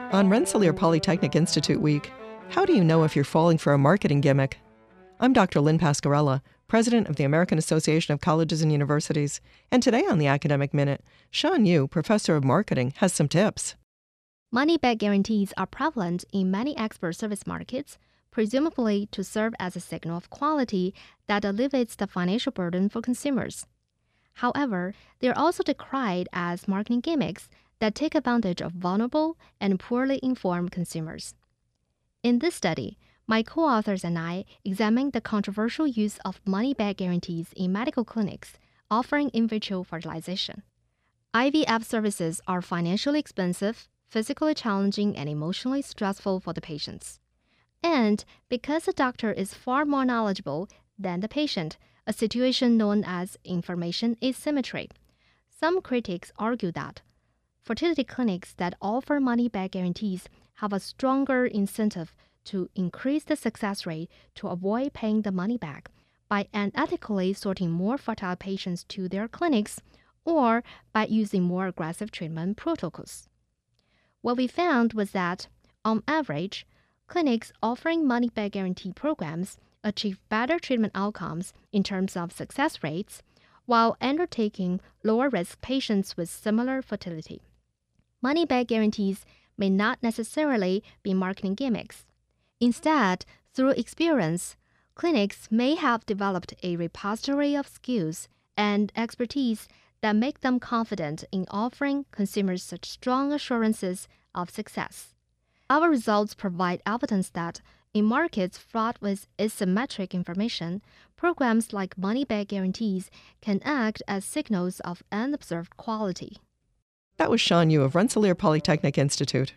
On Rensselaer Polytechnic Institute Week, how do you know if you're falling for a marketing gimmick? I'm Dr. Lynn Pasquarella, president of the American Association of Colleges and Universities, and today on the Academic Minute, Sean Yu, professor of marketing, has some tips. Money-back guarantees are prevalent in many export service markets, presumably to serve as a signal of quality that alleviates the financial burden for consumers. However, they are also decried as marketing gimmicks that take advantage of vulnerable and poorly informed consumers. In this study, my co-authors and I examined the controversial use of money-back guarantees in medical clinics offering in vitro fertilization. IVF services are financially expensive, physically challenging, and emotionally stressful for the patients. And because the doctor is far more knowledgeable than the patient, a situation known as information asymmetry, some critics argue that fertility clinics that offer money-back guarantees have a stronger incentive to increase the success rate to avoid paying the money back by unethically sorting more fertile patients to their clinics or by using more aggressive treatment protocols. What we found was that, on average, clinics offering money-back guarantee programs achieve better treatment outcomes in terms of success rates while undertaking lower-risk patients with similar fertility. Money-back guarantees may not necessarily be marketing gimmicks. Instead, through experience, clinics may have developed a repository of skills and expertise that make them confident in offering consumers such strong assurances of success. Our results provide evidence that in markets fraught with asymmetric information, programs like money-back guarantees can act as signals of unobserved quality. That was Sean Yu of Rensselaer Polytechnic Institute.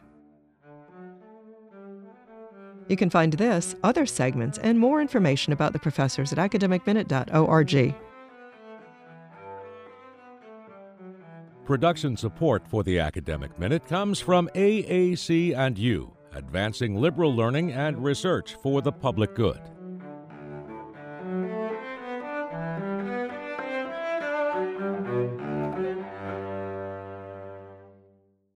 You can find this, other segments, and more information about the professors at academicminute.org. Production support for the Academic Minute comes from AAC&U, advancing liberal learning and research for the public good.